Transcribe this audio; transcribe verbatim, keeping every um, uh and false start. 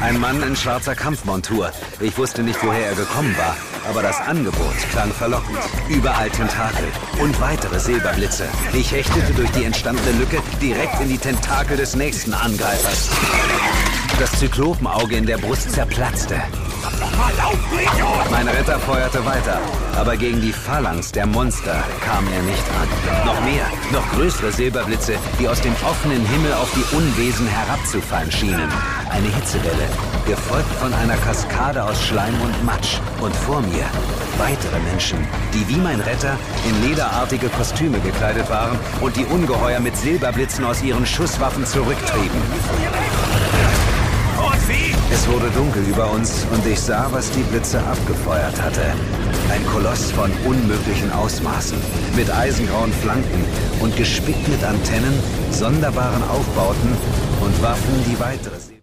Ein Mann in schwarzer Kampfmontur. Ich wusste nicht, woher er gekommen war, aber das Angebot klang verlockend. Überall Tentakel und weitere Silberblitze. Ich hechtete durch die entstandene Lücke direkt in die Tentakel des nächsten Angreifers. Das Zyklopenauge in der Brust zerplatzte. Mein Retter feuerte weiter, aber gegen die Phalanx der Monster kam er nicht an. Noch mehr, noch größere Silberblitze, die aus dem offenen Himmel auf die Unwesen herabzufallen schienen. Eine Hitzewelle, gefolgt von einer Kaskade aus Schleim und Matsch. Und vor mir weitere Menschen, die wie mein Retter in lederartige Kostüme gekleidet waren und die Ungeheuer mit Silberblitzen aus ihren Schusswaffen zurücktrieben. Es wurde dunkel über uns und ich sah, was die Blitze abgefeuert hatte. Ein Koloss von unmöglichen Ausmaßen, mit eisengrauen Flanken und gespickt mit Antennen, sonderbaren Aufbauten und Waffen, die weitere...